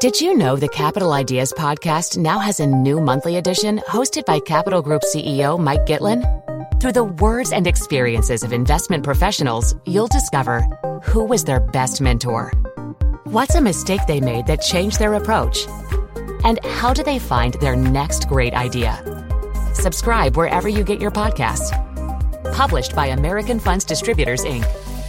Did you know the Capital Ideas podcast now has a new monthly edition hosted by Capital Group CEO Mike Gitlin? Through the words and experiences of investment professionals, you'll discover who was their best mentor, what's a mistake they made that changed their approach, and how do they find their next great idea. Subscribe wherever you get your podcasts. Published by American Funds Distributors, Inc.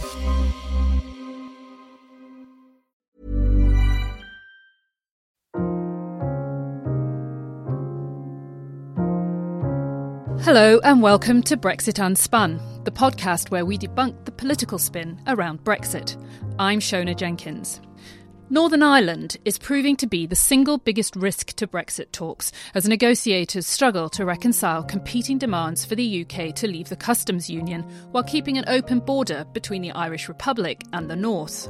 Hello and welcome to Brexit Unspun, the podcast where we debunk the political spin around Brexit. I'm Shona Jenkins. Northern Ireland is proving to be the single biggest risk to Brexit talks as negotiators struggle to reconcile competing demands for the UK to leave the customs union while keeping an open border between the Irish Republic and the North.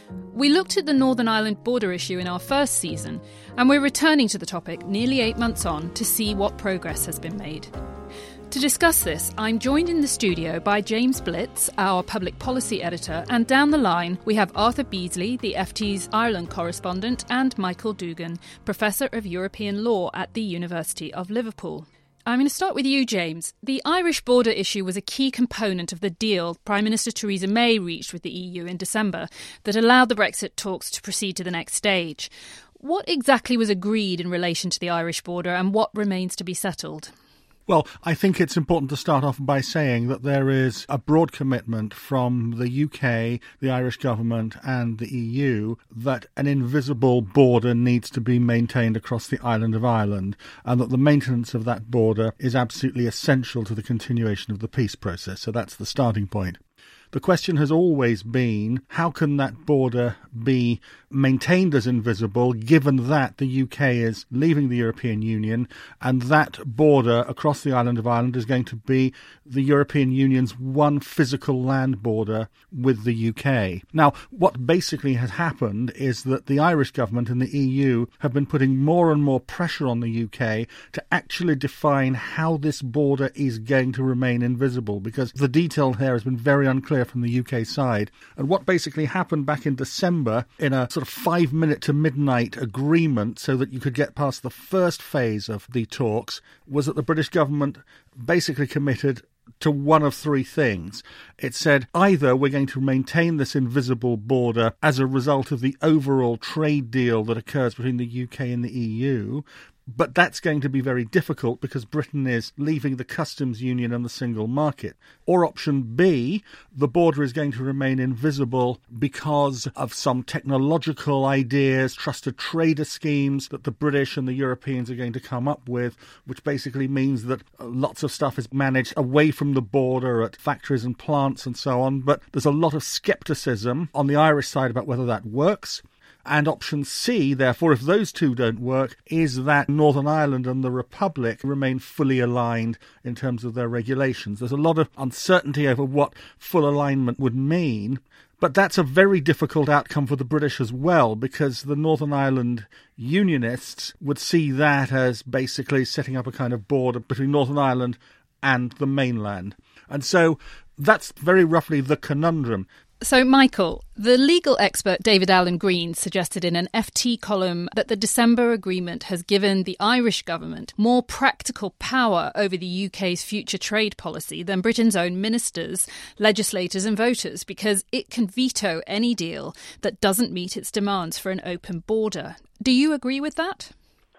We looked at the Northern Ireland border issue in our first season, and we're returning to the topic nearly 8 months on to see what progress has been made. To discuss this, I'm joined in the studio by James Blitz, our public policy editor, and down the line we have Arthur Beasley, the FT's Ireland correspondent, and Michael Dugan, Professor of European Law at the University of Liverpool. I'm going to start with you, James. The Irish border issue was a key component of the deal Prime Minister Theresa May reached with the EU in December that allowed the Brexit talks to proceed to the next stage. What exactly was agreed in relation to the Irish border and what remains to be settled? Well, I think it's important to start off by saying that there is a broad commitment from the UK, the Irish government and the EU that an invisible border needs to be maintained across the island of Ireland, and that the maintenance of that border is absolutely essential to the continuation of the peace process. So that's the starting point. The question has always been, how can that border be maintained as invisible, given that the UK is leaving the European Union, and that border across the island of Ireland is going to be the European Union's one physical land border with the UK. Now, what basically has happened is that the Irish government and the EU have been putting more and more pressure on the UK to actually define how this border is going to remain invisible, because the detail here has been very unclear from the UK side. And what basically happened back in December in a sort of 5-minute to midnight agreement so that you could get past the first phase of the talks was that the British government basically committed to one of three things. It said either we're going to maintain this invisible border as a result of the overall trade deal that occurs between the UK and the EU, but that's going to be very difficult because Britain is leaving the customs union and the single market. Or option B, the border is going to remain invisible because of some technological ideas, trusted trader schemes that the British and the Europeans are going to come up with, which basically means that lots of stuff is managed away from the border at factories and plants and so on. But there's a lot of scepticism on the Irish side about whether that works. And option C, therefore, if those two don't work, is that Northern Ireland and the Republic remain fully aligned in terms of their regulations. There's a lot of uncertainty over what full alignment would mean, but that's a very difficult outcome for the British as well, because the Northern Ireland Unionists would see that as basically setting up a kind of border between Northern Ireland and the mainland. And so that's very roughly the conundrum. So, Michael, the legal expert David Alan Green suggested in an FT column that the December agreement has given the Irish government more practical power over the UK's future trade policy than Britain's own ministers, legislators and voters, because it can veto any deal that doesn't meet its demands for an open border. Do you agree with that?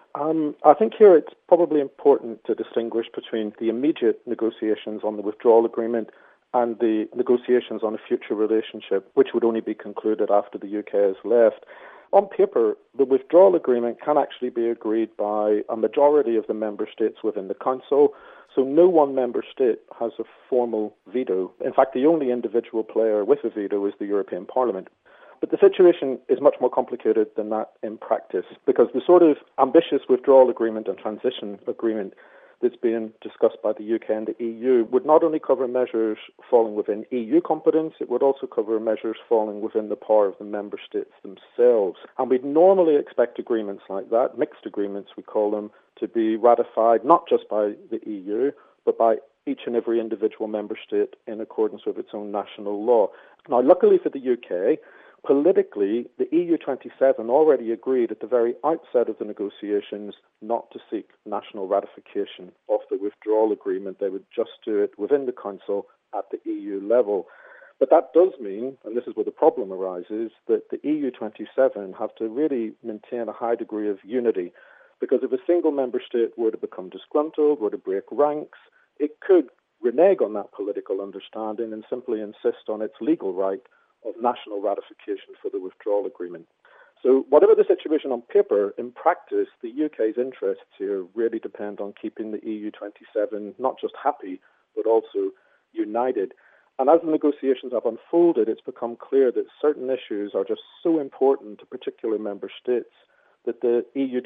I think here it's probably important to distinguish between the immediate negotiations on the withdrawal agreement and the negotiations on a future relationship, which would only be concluded after the UK has left. On paper, the withdrawal agreement can actually be agreed by a majority of the member states within the Council, so no one member state has a formal veto. In fact, the only individual player with a veto is the European Parliament. But the situation is much more complicated than that in practice, because the sort of ambitious withdrawal agreement and transition agreement that's being discussed by the UK and the EU would not only cover measures falling within EU competence, it would also cover measures falling within the power of the member states themselves. And we'd normally expect agreements like that, mixed agreements we call them, to be ratified not just by the EU, but by each and every individual member state in accordance with its own national law. Now, luckily for the UK, politically, the EU27 already agreed at the very outset of the negotiations not to seek national ratification of the withdrawal agreement. They would just do it within the Council at the EU level. But that does mean, and this is where the problem arises, that the EU27 have to really maintain a high degree of unity. Because if a single member state were to become disgruntled, were to break ranks, it could renege on that political understanding and simply insist on its legal right of national ratification for the withdrawal agreement. So whatever the situation on paper, in practice, the UK's interests here really depend on keeping the EU27 not just happy, but also united. And as the negotiations have unfolded, it's become clear that certain issues are just so important to particular member states that the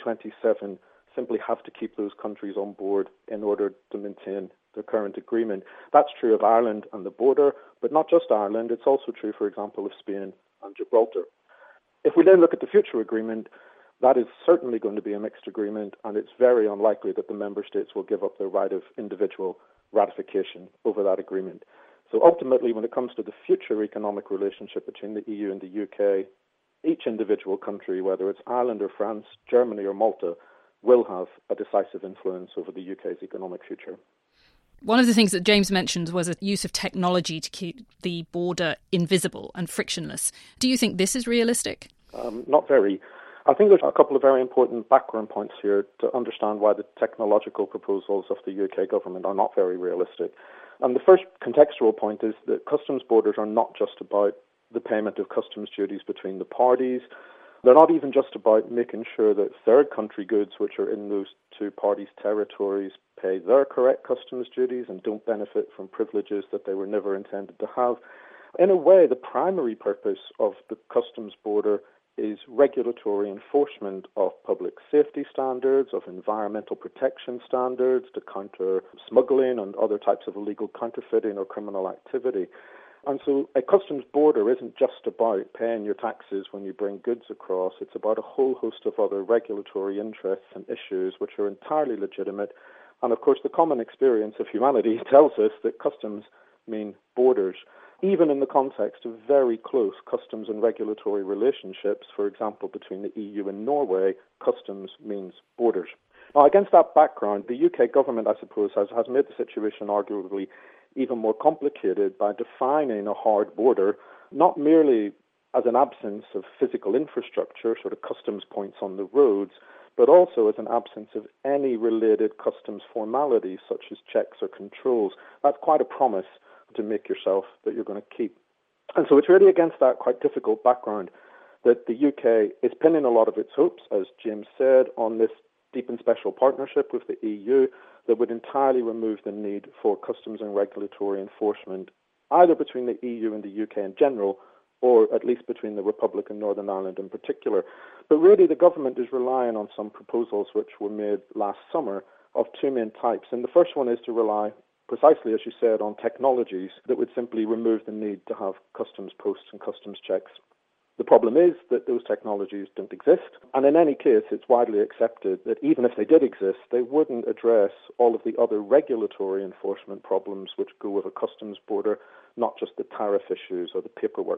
EU27 simply have to keep those countries on board in order to maintain the current agreement. That's true of Ireland and the border, but not just Ireland. It's also true, for example, of Spain and Gibraltar. If we then look at the future agreement, that is certainly going to be a mixed agreement, and it's very unlikely that the member states will give up their right of individual ratification over that agreement. So ultimately, when it comes to the future economic relationship between the EU and the UK, each individual country, whether it's Ireland or France, Germany or Malta, will have a decisive influence over the UK's economic future. One of the things that James mentioned was a use of technology to keep the border invisible and frictionless. Do you think this is realistic? Not very. I think there's a couple of very important background points here to understand why the technological proposals of the UK government are not very realistic. And the first contextual point is that customs borders are not just about the payment of customs duties between the parties. They're not even just about making sure that third country goods which are in those two parties' territories pay their correct customs duties and don't benefit from privileges that they were never intended to have. In a way, the primary purpose of the customs border is regulatory enforcement of public safety standards, of environmental protection standards to counter smuggling and other types of illegal counterfeiting or criminal activity. And so a customs border isn't just about paying your taxes when you bring goods across. It's about a whole host of other regulatory interests and issues which are entirely legitimate. And of course, the common experience of humanity tells us that customs mean borders. Even in the context of very close customs and regulatory relationships, for example, between the EU and Norway, customs means borders. Now, against that background, the UK government, I suppose, has made the situation arguably even more complicated by defining a hard border, not merely as an absence of physical infrastructure, sort of customs points on the roads, but also as an absence of any related customs formalities such as checks or controls. That's quite a promise to make yourself that you're going to keep. And so it's really against that quite difficult background that the UK is pinning a lot of its hopes, as James said, on this deep and special partnership with the EU that would entirely remove the need for customs and regulatory enforcement, either between the EU and the UK in general, or at least between the Republic and Northern Ireland in particular. But really the government is relying on some proposals which were made last summer of two main types. And the first one is to rely, precisely as you said, on technologies that would simply remove the need to have customs posts and customs checks. The problem is that those technologies don't exist, and in any case, it's widely accepted that even if they did exist, they wouldn't address all of the other regulatory enforcement problems which go with a customs border, not just the tariff issues or the paperwork.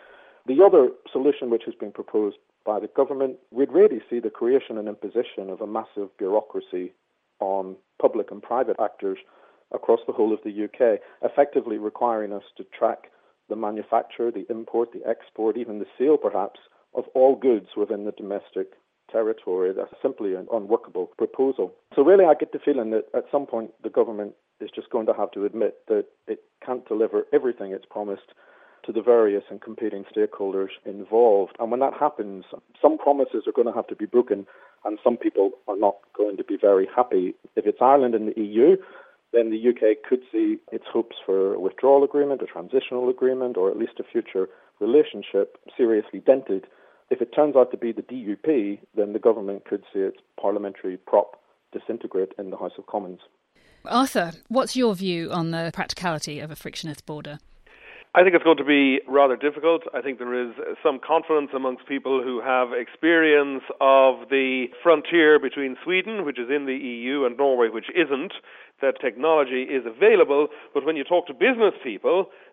The other solution which has been proposed by the government would really see the creation and imposition of a massive bureaucracy on public and private actors across the whole of the UK, effectively requiring us to track the manufacture, the import, the export, even the sale, perhaps, of all goods within the domestic territory. That's simply an unworkable proposal. So really, I get the feeling that at some point the government is just going to have to admit that it can't deliver everything it's promised to the various and competing stakeholders involved. And when that happens, some promises are going to have to be broken, and some people are not going to be very happy. If it's Ireland and the EU, then the UK could see its hopes for a withdrawal agreement, a transitional agreement, or at least a future relationship seriously dented. If it turns out to be the DUP, then the government could see its parliamentary prop disintegrate in the House of Commons. Arthur, what's your view on the practicality of a frictionless border? I think it's going to be rather difficult. I think there is some confidence amongst people who have experience of the frontier between Sweden, which is in the EU, and Norway, which isn't, that technology is available. But when you talk to business people,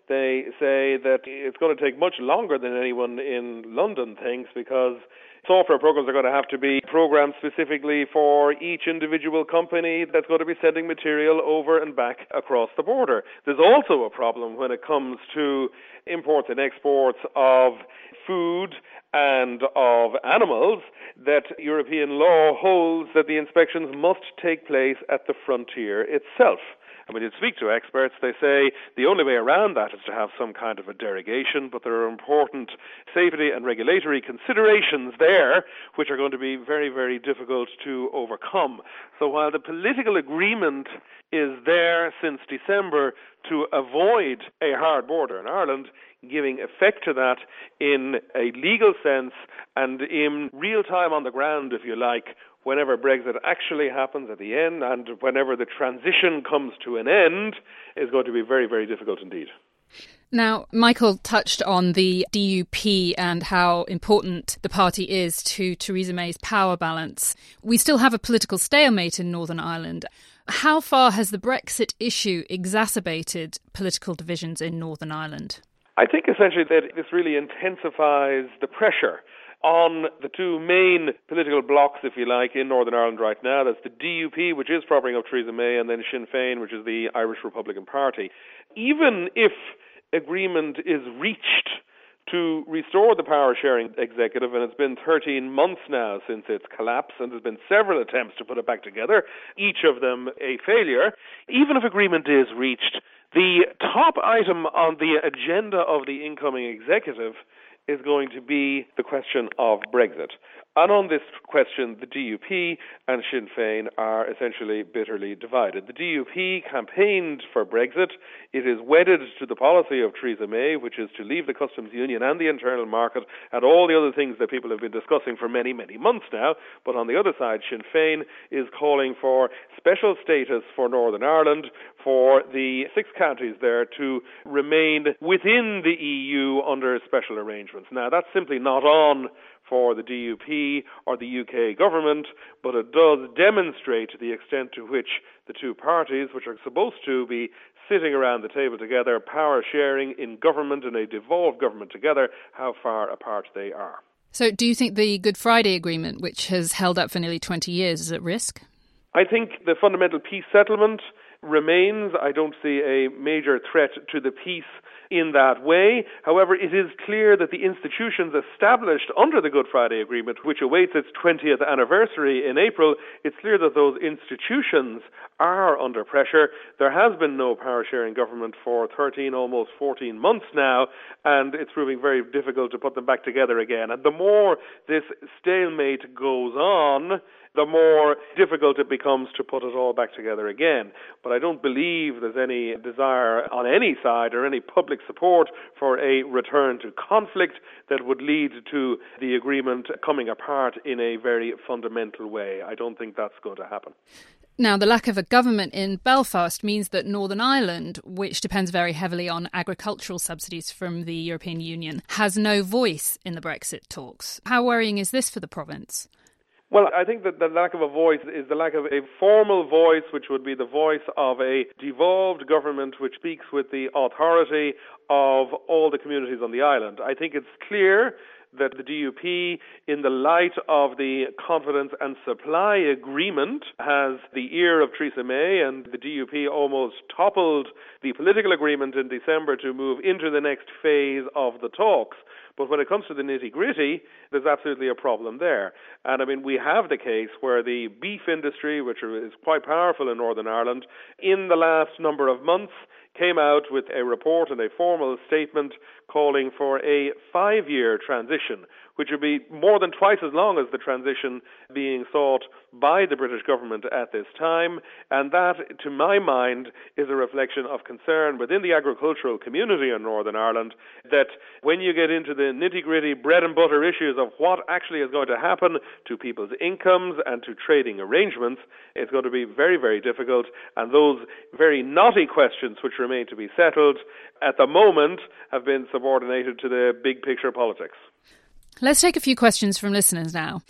they say that it's going to take much longer than anyone in London thinks, because software programs are going to have to be programmed specifically for each individual company that's going to be sending material over and back across the border. There's also a problem when it comes to imports and exports of food and of animals, that European law holds that the inspections must take place at the frontier itself. And when you speak to experts, they say the only way around that is to have some kind of a derogation, but there are important safety and regulatory considerations there which are going to be very, very difficult to overcome. So while the political agreement is there since December to avoid a hard border in Ireland, giving effect to that in a legal sense and in real time on the ground, if you like, whenever Brexit actually happens at the end and whenever the transition comes to an end, is going to be very, very difficult indeed. Now, Michael touched on the DUP and how important the party is to Theresa May's power balance. We still have a political stalemate in Northern Ireland. How far has the Brexit issue exacerbated political divisions in Northern Ireland? I think essentially that this really intensifies the pressure on the two main political blocs, if you like, in Northern Ireland right now. That's the DUP, which is propping up Theresa May, and then Sinn Féin, which is the Irish Republican Party. Even if agreement is reached to restore the power-sharing executive, and it's been 13 months now since its collapse, and there's been several attempts to put it back together, each of them a failure. Even if agreement is reached, the top item on the agenda of the incoming executive is going to be the question of Brexit. And on this question, the DUP and Sinn Féin are essentially bitterly divided. The DUP campaigned for Brexit. It is wedded to the policy of Theresa May, which is to leave the customs union and the internal market and all the other things that people have been discussing for many, many months now. But on the other side, Sinn Féin is calling for special status for Northern Ireland, for the 6 counties there to remain within the EU under special arrangements. Now, that's simply not on for the DUP or the UK government, but it does demonstrate the extent to which the two parties, which are supposed to be sitting around the table together, power sharing in government, in a devolved government together, how far apart they are. So do you think the Good Friday Agreement, which has held up for nearly 20 years, is at risk? I think the fundamental peace settlement remains. I don't see a major threat to the peace in that way. However, it is clear that the institutions established under the Good Friday Agreement, which awaits its 20th anniversary in April, it's clear that those institutions are under pressure. There has been no power-sharing government for 13, almost 14 months now, and it's proving very difficult to put them back together again. And the more this stalemate goes on, the more difficult it becomes to put it all back together again. But I don't believe there's any desire on any side or any public support for a return to conflict that would lead to the agreement coming apart in a very fundamental way. I don't think that's going to happen. Now, the lack of a government in Belfast means that Northern Ireland, which depends very heavily on agricultural subsidies from the European Union, has no voice in the Brexit talks. How worrying is this for the province? Well, I think that the lack of a voice is the lack of a formal voice, which would be the voice of a devolved government which speaks with the authority of all the communities on the island. I think it's clear that the DUP, in the light of the confidence and supply agreement, has the ear of Theresa May, and the DUP almost toppled the political agreement in December to move into the next phase of the talks. But when it comes to the nitty-gritty, there's absolutely a problem there. And I mean, we have the case where the beef industry, which is quite powerful in Northern Ireland, in the last number of months came out with a report and a formal statement calling for a 5-year transition, which would be more than twice as long as the transition being sought by the British government at this time. And that, to my mind, is a reflection of concern within the agricultural community in Northern Ireland, that when you get into the nitty-gritty bread and butter issues of what actually is going to happen to people's incomes and to trading arrangements, it's going to be very, very difficult. And those very knotty questions which remain to be settled at the moment have been subordinated to the big picture politics. Let's take a few questions from listeners now.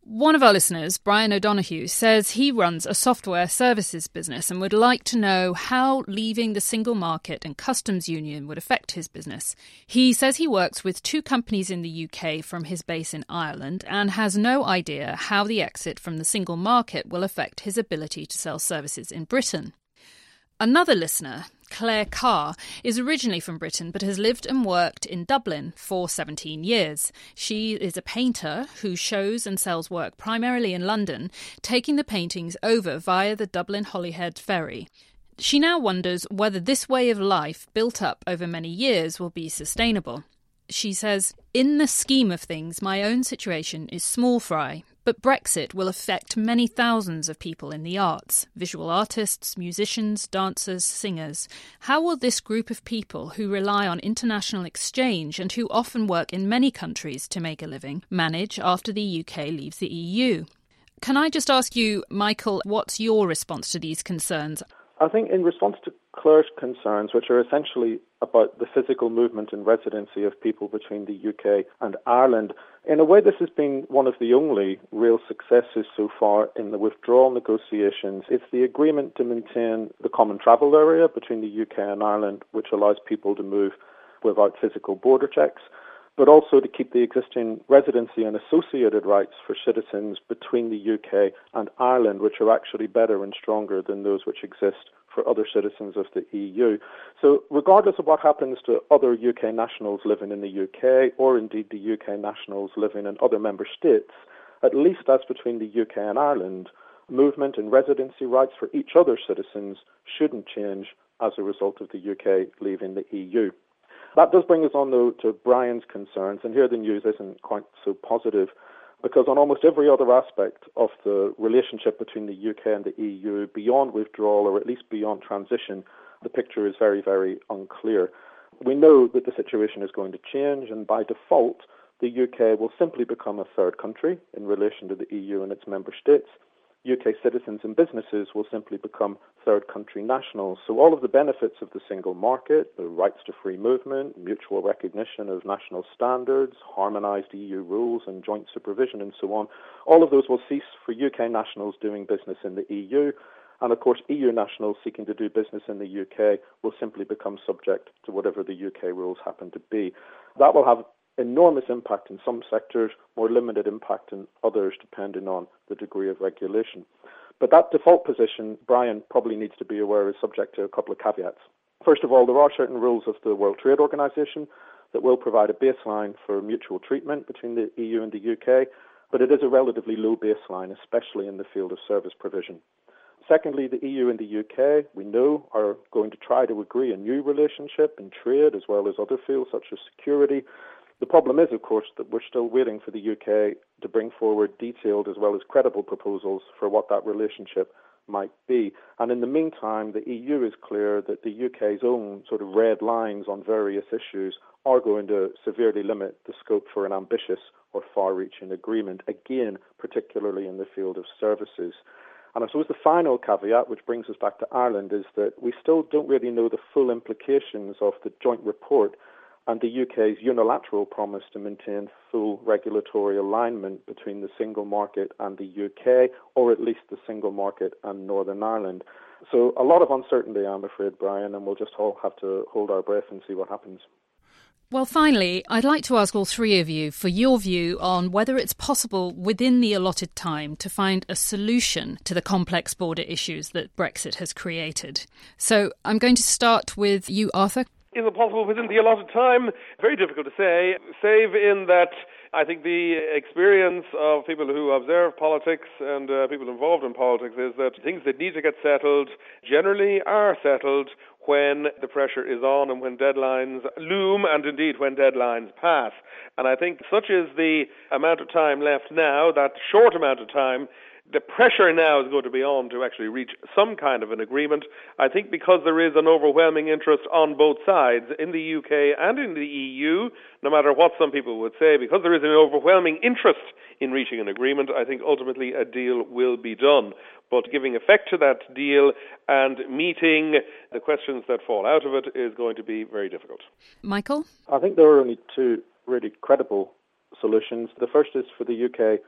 One of our listeners, Brian O'Donoghue, says he runs a software services business and would like to know how leaving the single market and customs union would affect his business. He says he works with 2 companies in the UK from his base in Ireland and has no idea how the exit from the single market will affect his ability to sell services in Britain. Another listener, Claire Carr, is originally from Britain but has lived and worked in Dublin for 17 years. She is a painter who shows and sells work primarily in London, taking the paintings over via the Dublin Holyhead ferry. She now wonders whether this way of life, built up over many years, will be sustainable. She says, "In the scheme of things, my own situation is small fry, but Brexit will affect many thousands of people in the arts, visual artists, musicians, dancers, singers. How will this group of people who rely on international exchange and who often work in many countries to make a living manage after the UK leaves the EU?" Can I just ask you, Michael, what's your response to these concerns? I think in response to Claire's concerns, which are essentially about the physical movement and residency of people between the UK and Ireland, in a way this has been one of the only real successes so far in the withdrawal negotiations. It's the agreement to maintain the common travel area between the UK and Ireland, which allows people to move without physical border checks, but also to keep the existing residency and associated rights for citizens between the UK and Ireland, which are actually better and stronger than those which exist for other citizens of the EU. So regardless of what happens to other UK nationals living in the UK, or indeed the UK nationals living in other member states, at least as between the UK and Ireland, movement and residency rights for each other citizens shouldn't change as a result of the UK leaving the EU. That does bring us on, though, to Brian's concerns, and here the news isn't quite so positive, because on almost every other aspect of the relationship between the UK and the EU, beyond withdrawal, or at least beyond transition, the picture is very, very unclear. We know that the situation is going to change, and by default, the UK will simply become a third country in relation to the EU and its member states. UK citizens and businesses will simply become third country nationals. So all of the benefits of the single market, the rights to free movement, mutual recognition of national standards, harmonised EU rules and joint supervision and so on, all of those will cease for UK nationals doing business in the EU. And of course, EU nationals seeking to do business in the UK will simply become subject to whatever the UK rules happen to be. That will have enormous impact in some sectors, more limited impact in others, depending on the degree of regulation. But that default position, Brian probably needs to be aware, is subject to a couple of caveats. First of all, there are certain rules of the World Trade Organization that will provide a baseline for mutual treatment between the EU and the UK, but it is a relatively low baseline, especially in the field of service provision. Secondly, the EU and the UK, we know, are going to try to agree a new relationship in trade as well as other fields such as security. The problem is, of course, that we're still waiting for the UK to bring forward detailed as well as credible proposals for what that relationship might be. And in the meantime, the EU is clear that the UK's own sort of red lines on various issues are going to severely limit the scope for an ambitious or far-reaching agreement, again, particularly in the field of services. And I suppose the final caveat, which brings us back to Ireland, is that we still don't really know the full implications of the joint report and the UK's unilateral promise to maintain full regulatory alignment between the single market and the UK, or at least the single market and Northern Ireland. So a lot of uncertainty, I'm afraid, Brian, and we'll just all have to hold our breath and see what happens. Well, finally, I'd like to ask all three of you for your view on whether it's possible within the allotted time to find a solution to the complex border issues that Brexit has created. So I'm going to start with you, Arthur. Is it possible within the allotted time? Very difficult to say, save in that I think the experience of people who observe politics and people involved in politics is that things that need to get settled generally are settled when the pressure is on and when deadlines loom and indeed when deadlines pass. And I think such is the amount of time left now, that short amount of time. The pressure now is going to be on to actually reach some kind of an agreement. I think because there is an overwhelming interest on both sides, in the UK and in the EU, no matter what some people would say, because there is an overwhelming interest in reaching an agreement, I think ultimately a deal will be done. But giving effect to that deal and meeting the questions that fall out of it is going to be very difficult. Michael? I think there are only two really credible solutions. The first is for the UK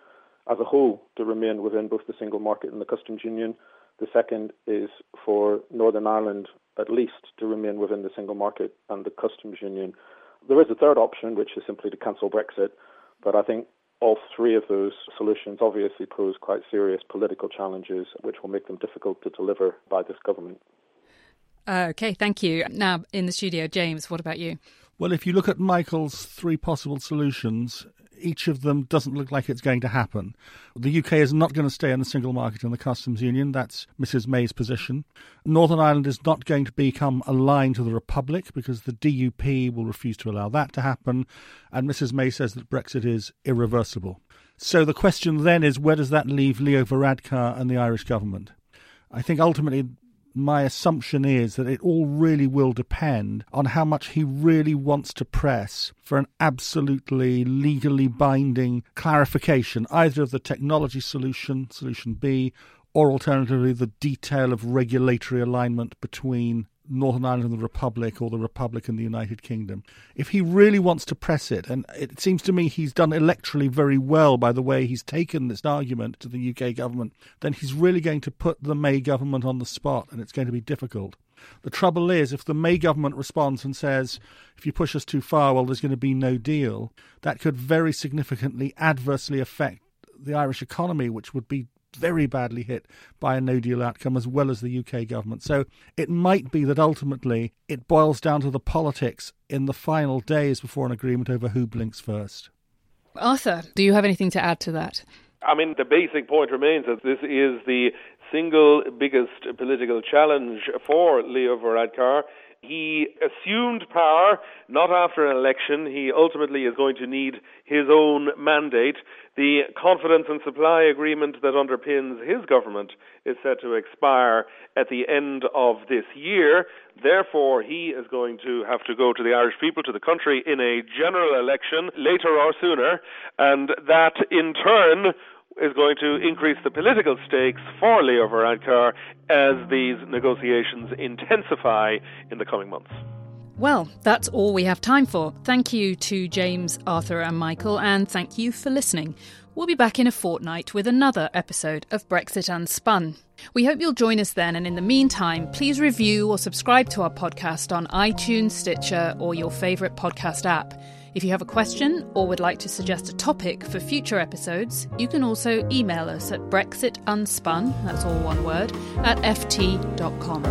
as a whole to remain within both the single market and the customs union. The second is for Northern Ireland, at least, to remain within the single market and the customs union. There is a third option, which is simply to cancel Brexit, but I think all three of those solutions obviously pose quite serious political challenges, which will make them difficult to deliver by this government. Okay, thank you. Now, in the studio, James, what about you? Well, if you look at Michael's three possible solutions, each of them doesn't look like it's going to happen. The UK is not going to stay in the single market and the customs union. That's Mrs May's position. Northern Ireland is not going to become aligned to the Republic because the DUP will refuse to allow that to happen. And Mrs May says that Brexit is irreversible. So the question then is, where does that leave Leo Varadkar and the Irish government? I think ultimately my assumption is that it all really will depend on how much he really wants to press for an absolutely legally binding clarification, either of the technology solution, solution B, or alternatively the detail of regulatory alignment between Northern Ireland and the Republic, or the Republic and the United Kingdom. If he really wants to press it, and it seems to me he's done electorally very well by the way he's taken this argument to the UK government, then he's really going to put the May government on the spot, and it's going to be difficult. The trouble is, if the May government responds and says, if you push us too far, well, there's going to be no deal, that could very significantly adversely affect the Irish economy, which would be very badly hit by a no-deal outcome, as well as the UK government. So it might be that ultimately it boils down to the politics in the final days before an agreement over who blinks first. Arthur, do you have anything to add to that? I mean, the basic point remains that this is the single biggest political challenge for Leo Varadkar. He assumed power not after an election. He ultimately is going to need his own mandate. The confidence and supply agreement that underpins his government is set to expire at the end of this year. Therefore, he is going to have to go to the Irish people, to the country, in a general election later or sooner, and that in turn is going to increase the political stakes for Leo Varadkar as these negotiations intensify in the coming months. Well, that's all we have time for. Thank you to James, Arthur and Michael, and thank you for listening. We'll be back in a fortnight with another episode of Brexit Unspun. We hope you'll join us then, and in the meantime, please review or subscribe to our podcast on iTunes, Stitcher or your favourite podcast app. If you have a question or would like to suggest a topic for future episodes, you can also email us at brexitunspun, that's all one word, at ft.com.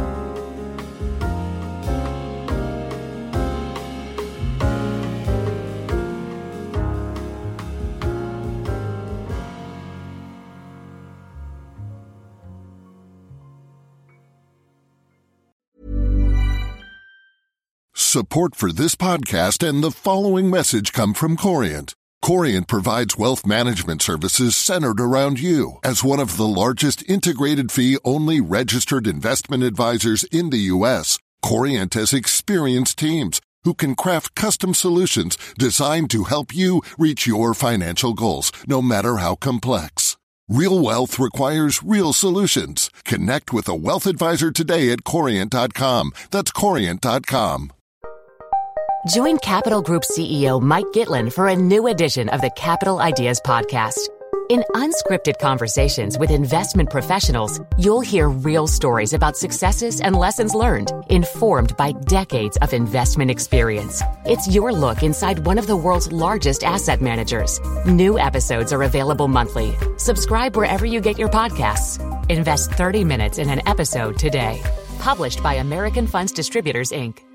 Support for this podcast and the following message come from Corient. Corient provides wealth management services centered around you. As one of the largest integrated fee-only registered investment advisors in the U.S., Corient has experienced teams who can craft custom solutions designed to help you reach your financial goals, no matter how complex. Real wealth requires real solutions. Connect with a wealth advisor today at Corient.com. That's Corient.com. Join Capital Group CEO Mike Gitlin for a new edition of the Capital Ideas Podcast. In unscripted conversations with investment professionals, you'll hear real stories about successes and lessons learned, informed by decades of investment experience. It's your look inside one of the world's largest asset managers. New episodes are available monthly. Subscribe wherever you get your podcasts. Invest 30 minutes in an episode today. Published by American Funds Distributors, Inc.